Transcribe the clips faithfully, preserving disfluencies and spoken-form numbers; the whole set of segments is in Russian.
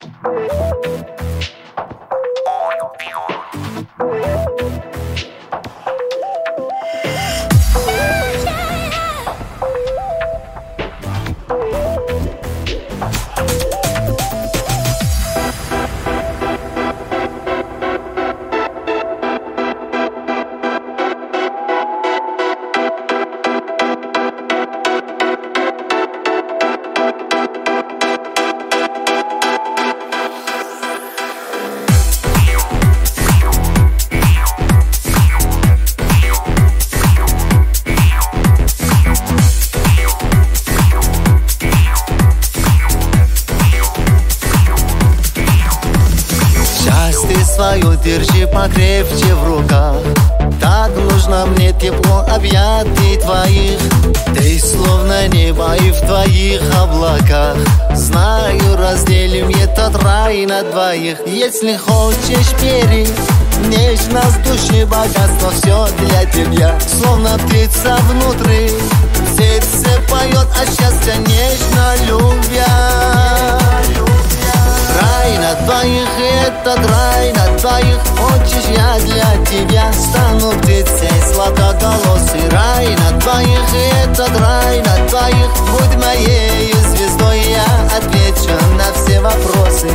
Свою держи покрепче в руках. Так нужно мне тепло объятий твоих. Ты словно небо и в твоих облаках. Знаю, разделим этот рай на двоих. Если хочешь, бери, нежность души, богатство, все для тебя. Словно птица внутри, сердце поет от счастья, нежно любя. Рай на двоих, этот рай на двоих. Хочешь, я для тебя стану птицей сладкоголосой. Рай на двоих, этот рай на двоих. Будь моей звездой, я отвечу на все вопросы.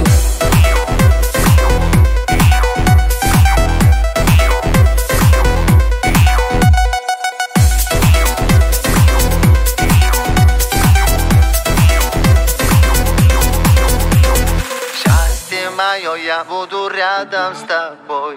Мое, я буду рядом с тобой.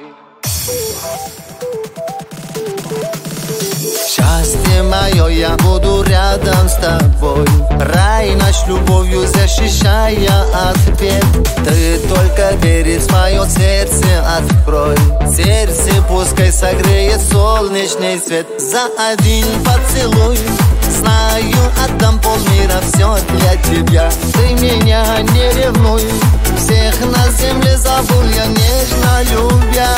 Счастье мое, я буду рядом с тобой. Рай наш любовью защищая от бед. Ты только дверь в мое сердце открой. Сердце пускай согреет солнечный свет. За один поцелуй, знаю, отдам полмира, все для тебя. Ты меня не ревнуй, всех на земле забыл я, нежно любя.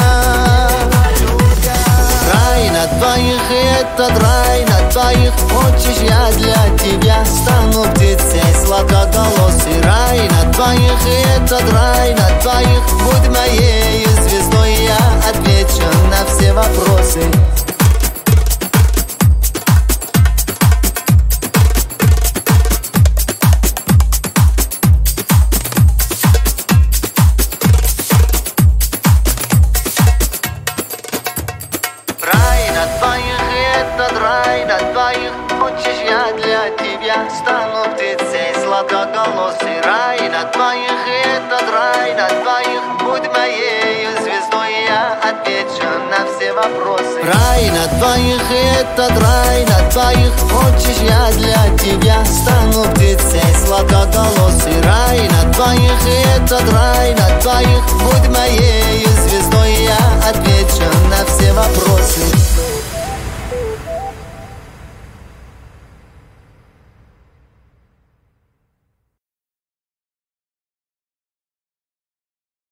Рай на двоих, этот рай на двоих. Хочешь, я для тебя стану птицей сладкоголосой. Рай на двоих, этот рай на двоих. Будь моей звездой, я отвечу на все вопросы. Этот рай на двоих. Хочешь, я для тебя стану птицей сладкоголосой. Рай на двоих, этот рай на двоих. Будь моей звездой, я отвечу на все вопросы. Рай на двоих, этот рай на двоих. Хочешь, я для тебя стану птицей сладкоголосой. Рай на двоих, этот рай на